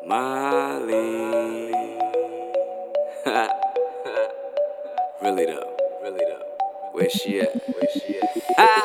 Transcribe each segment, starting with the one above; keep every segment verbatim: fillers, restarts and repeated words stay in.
Molly. Really though, really though. Where she at? Where she at?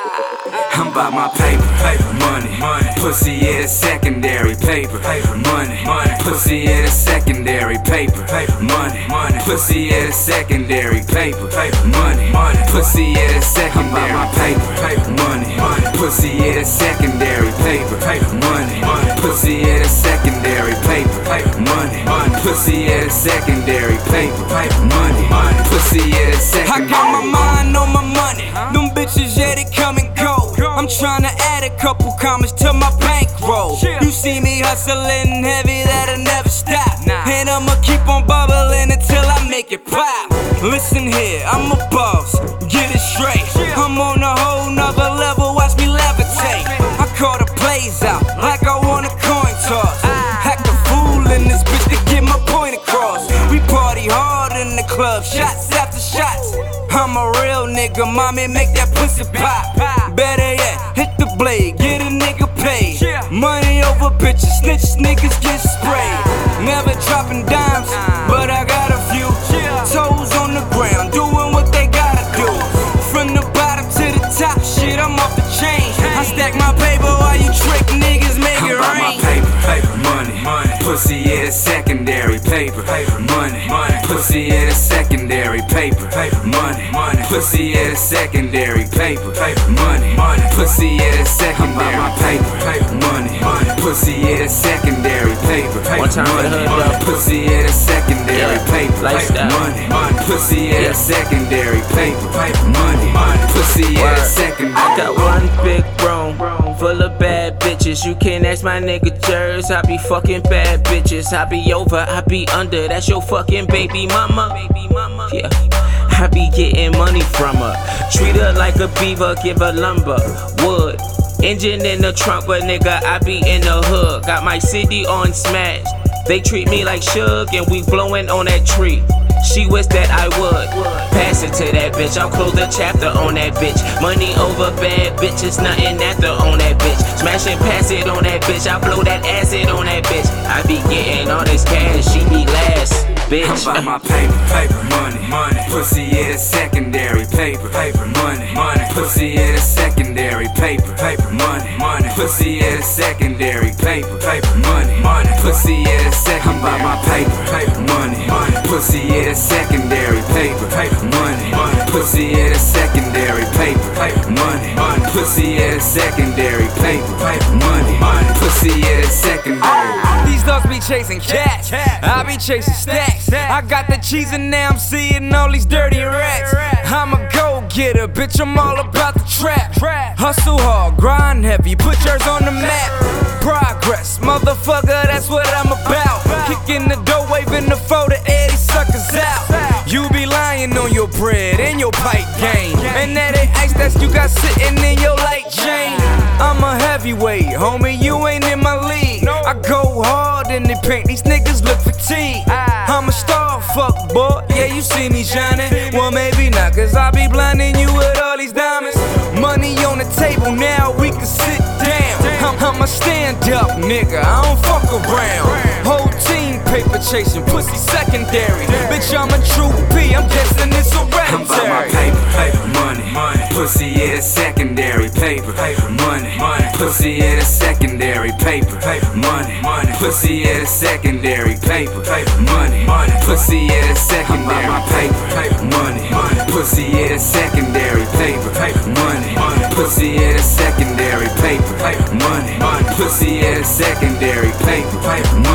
Ah! I'm about my paper, paper, money, money. Pussy is secondary, paper, paper, money, money. Pussy is secondary, paper, paper, money, money. Pussy is secondary, paper, paper, money, money. Pussy is secondary, my paper, paper, money, money. Pussy is secondary, paper, paper, money, money. Pussy is secondary, paper, paper, money, money. Pussy is secondary, paper, paper, money, money. Pussy is secondary. I got my mind on my money. Them bitches, yeah, they come and go. I'm tryna add a couple commas to my bankroll. You see me hustling heavy, that'll never stop. And I'ma keep on bubbling until I make it pop. Listen here, I'm a boss, get it straight. I'm on a whole nother level, watch me levitate. I call the plays out like I want a coin toss. Act a fool in this bitch to get my point across. We party hard in the club, shots after shots. I'm a real nigga, mommy, make that pussy pop. Better yet, hit the blade, get a nigga paid. Money over bitches, snitch niggas get sprayed. Never dropping dimes, but I got a few. Toes on the ground, doing what they gotta do. From the bottom to the top, shit, I'm off the chain. I stack my paper while you trick niggas, make it rain. I'm about my paper, paper, money, money. Pussy is secondary, paper, paper, money, money. Pussy is secondary, paper, paper, money, money. Pussy is secondary, paper, paper, money, money. Pussy is secondary, my paper, paper, money, money. Pussy is secondary, paper, paper, money. Pussy is secondary, paper, paper, money, money. Pussy is secondary, paper, paper, money, money. Pussy is secondary. I got one big room full of bad bitches. You can ask my nigga Jers. I be fucking bad bitches. I be over, I be under. That's your fucking baby mama. Baby mama. Yeah. I be getting money from her. Treat her like a beaver, give her lumber, wood. Engine in the trunk, but nigga, I be in the hood. Got my city on smash. They treat me like Suge and we blowing on that tree. She wish that I would pass it to that bitch. I'll close the chapter on that bitch. Money over bad bitches, nothing after on that bitch. Smash and pass it on that bitch. I blow that acid on that bitch. I be getting all this cash, she be last, bitch. I'm about my paper, paper, money, money. Pussy is secondary, paper, paper, money, money. Pussy is secondary, paper, paper, money, money. Pussy is secondary, paper, paper, money, money. Pussy is secondary. I'm about my paper, paper, money, money. Pussy is secondary, paper, paper, money, money. Pussy is secondary, paper, paper, money, money. Pussy is secondary, paper, paper, money, money. Pussy is secondary. These dogs be chasing cats, I be chasing stacks. I got the cheese and now I'm seeing all these dirty rats. I'm a go-getter, bitch, I'm all about the trap. Hustle hard, grind heavy, put yours on the map. Progress, motherfucker, that's what I'm about. Kicking the door, waving the foe to air these suckers out. You be lying on your bread and your pipe game, and that ain't ice that you got sitting in your light chain. I'm a heavyweight, homie, you ain't in my league. I go hard in the paint, these niggas look fatigued. I'm a star, fuck boy, yeah, you see me shining. Well, maybe not, cause I be blinding you with all these diamonds. Money on the table, now we can sit down. I'm, I'm a stand-up nigga, I don't fuck around. Whole team paper chasing, pussy secondary. Bitch, I'm a true P, I'm guessing it's hereditary. I'm about my paper, paper, money, money. Pussy is secondary, paper, paper, money, money. Pussy is secondary, paper, paper, money, money. Pussy is secondary, paper, paper, money, money. Pussy is secondary, my paper, paper, money, money. Pussy is secondary, paper, paper, money, money. Pussy is secondary, paper, paper, money, money. Pussy is secondary, paper, paper, money.